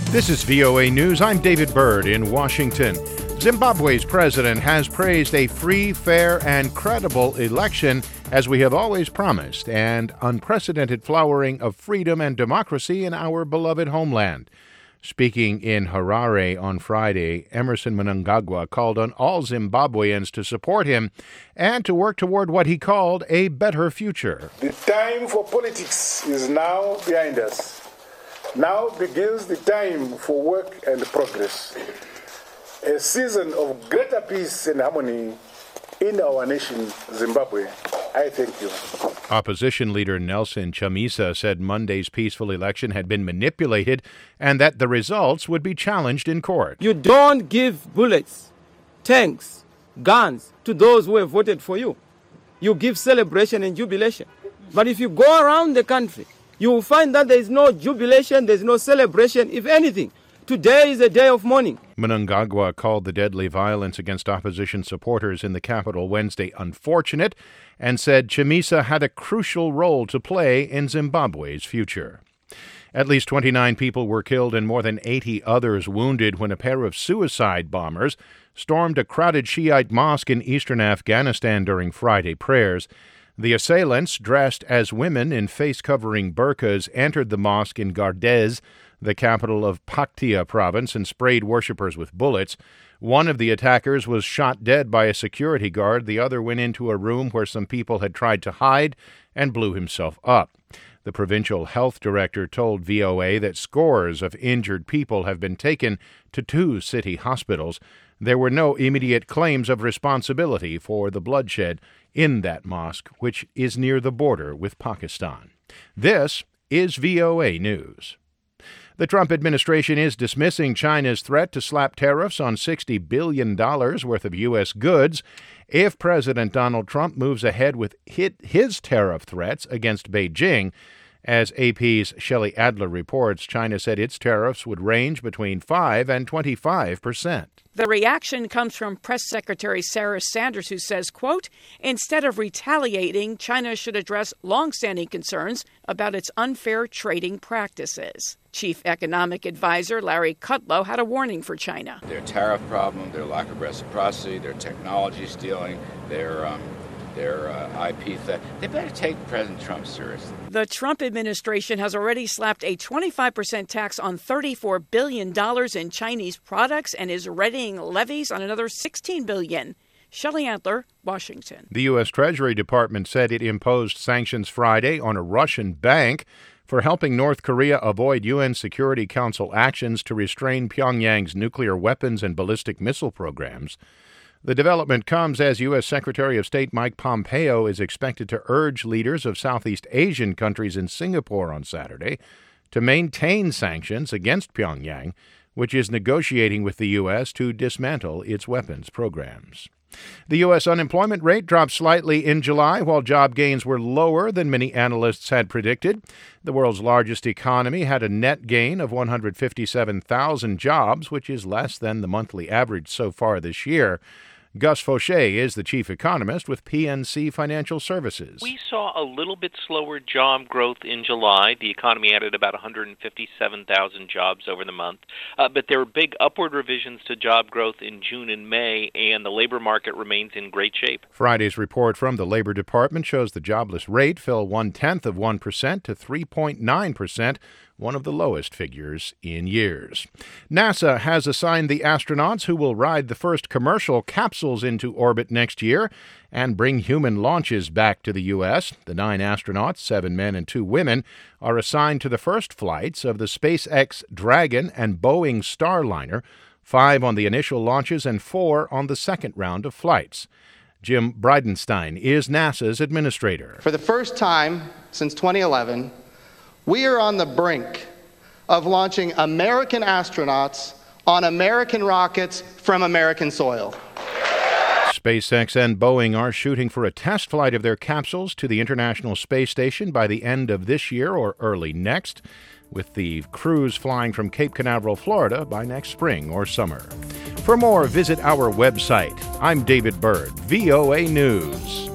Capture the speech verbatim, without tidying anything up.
This is V O A News. I'm David Byrd in Washington. Zimbabwe's president has praised a free, fair, and credible election, as we have always promised, and unprecedented flowering of freedom and democracy in our beloved homeland. Speaking in Harare on Friday, Emmerson Mnangagwa called on all Zimbabweans to support him and to work toward what he called a better future. The time for politics is now behind us. Now begins the time for work and progress. A season of greater peace and harmony in our nation, Zimbabwe. I thank you. Opposition leader Nelson Chamisa said Monday's peaceful election had been manipulated and that the results would be challenged in court. You don't give bullets, tanks, guns to those who have voted for you. You give celebration and jubilation. But if you go around the country, you will find that there is no jubilation, there is no celebration. If anything, today is a day of mourning. Mnangagwa called the deadly violence against opposition supporters in the capital Wednesday unfortunate and said Chamisa had a crucial role to play in Zimbabwe's future. At least twenty-nine people were killed and more than eighty others wounded when a pair of suicide bombers stormed a crowded Shiite mosque in eastern Afghanistan during Friday prayers. The assailants, dressed as women in face-covering burqas, entered the mosque in Gardez, the capital of Paktia province, and sprayed worshippers with bullets. One of the attackers was shot dead by a security guard. The other went into a room where some people had tried to hide and blew himself up. The provincial health director told V O A that scores of injured people have been taken to two city hospitals. There were no immediate claims of responsibility for the bloodshed in that mosque, which is near the border with Pakistan. This is V O A News. The Trump administration is dismissing China's threat to slap tariffs on sixty billion dollars worth of U S goods if President Donald Trump moves ahead with his tariff threats against Beijing. As A P's Shelley Adler reports, China said its tariffs would range between five and twenty-five percent. The reaction comes from Press Secretary Sarah Sanders, who says, quote, instead of retaliating, China should address longstanding concerns about its unfair trading practices. Chief Economic Advisor Larry Kudlow had a warning for China. Their tariff problem, their lack of reciprocity, their technology stealing, their um, their uh, I P theft. They better take President Trump seriously. The Trump administration has already slapped a twenty-five percent tax on thirty-four billion dollars in Chinese products and is readying levies on another sixteen billion dollars. Shelley Adler, Washington. The U S. Treasury Department said it imposed sanctions Friday on a Russian bank for helping North Korea avoid U N Security Council actions to restrain Pyongyang's nuclear weapons and ballistic missile programs. The development comes as U S. Secretary of State Mike Pompeo is expected to urge leaders of Southeast Asian countries in Singapore on Saturday to maintain sanctions against Pyongyang, which is negotiating with the U S to dismantle its weapons programs. The U S unemployment rate dropped slightly in July, while job gains were lower than many analysts had predicted. The world's largest economy had a net gain of one hundred fifty-seven thousand jobs, which is less than the monthly average so far this year. Gus Fauché is the chief economist with P N C Financial Services. We saw a little bit slower job growth in July. The economy added about one hundred fifty-seven thousand jobs over the month. Uh, but there were big upward revisions to job growth in June and May, and the labor market remains in great shape. Friday's report from the Labor Department shows the jobless rate fell one-tenth of one percent to three point nine percent, one of the lowest figures in years. NASA has assigned the astronauts who will ride the first commercial capsules into orbit next year and bring human launches back to the U S. The nine astronauts, seven men and two women, are assigned to the first flights of the SpaceX Dragon and Boeing Starliner, five on the initial launches and four on the second round of flights. Jim Bridenstine is NASA's administrator. For the first time since twenty eleven, we are on the brink of launching American astronauts on American rockets from American soil. SpaceX and Boeing are shooting for a test flight of their capsules to the International Space Station by the end of this year or early next, with the crews flying from Cape Canaveral, Florida by next spring or summer. For more, visit our website. I'm David Byrd, V O A News.